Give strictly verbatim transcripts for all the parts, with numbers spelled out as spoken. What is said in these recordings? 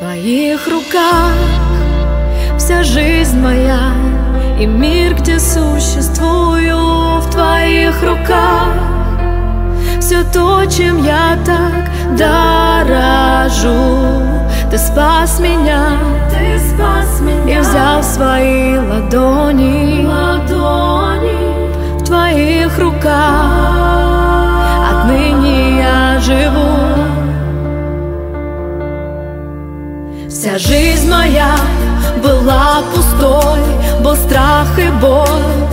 твоих руках вся жизнь моя и мир, где существую. В твоих руках все то, чем я так дорожу. Ты спас меня, ты спас меня, и взял в свои ладони, ладони. В твоих руках отныне я живу. Вся жизнь моя была пустой, был страх и боль.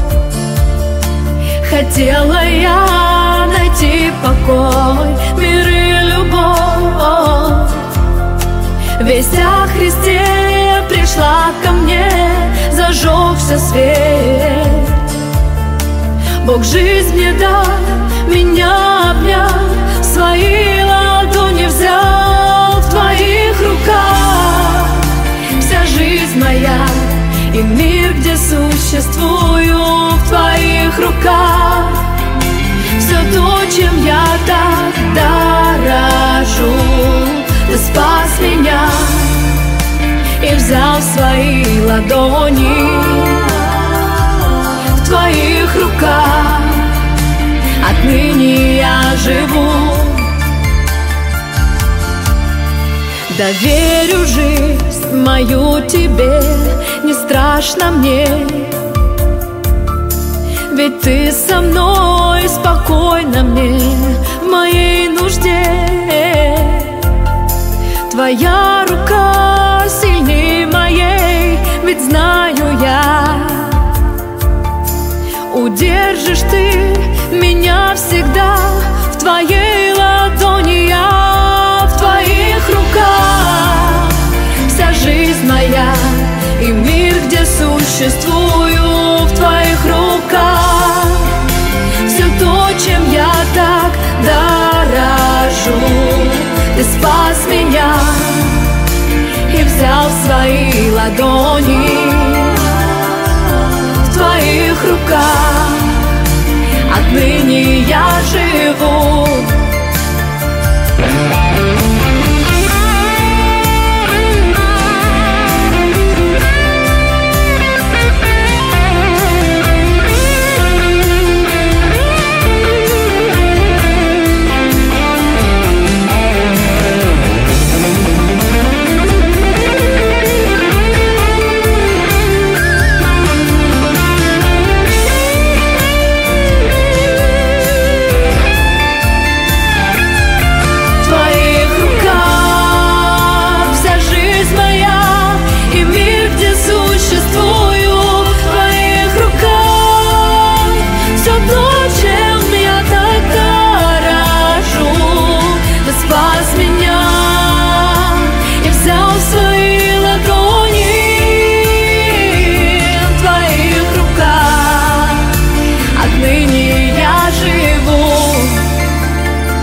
Хотела я найти покой, мир и любовь. Весть о Христе пришла ко мне, зажегся свет. Бог жизнь мне дал, меня обнял, свои ладони взял. В твоих руках вся жизнь моя и мир, где существую. В твоих руках все то, чем я так дорожу. Ты спас меня и взял в свои ладони. В твоих руках отныне я живу. Доверю жизнь мою тебе, не страшно мне, ведь ты со мной, спокойно мне в моей нужде. Твоя рука сильнее моей, ведь знаю я, удержишь ты меня всегда. В твоей ладони я, в твоих руках вся жизнь моя и мир, где существую. В твоих руках все то, чем я так дорожу. Ты спас меня и взял в свои ладони. В твоих руках отныне я живу.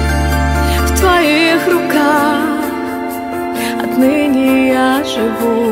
В твоих руках отныне я живу.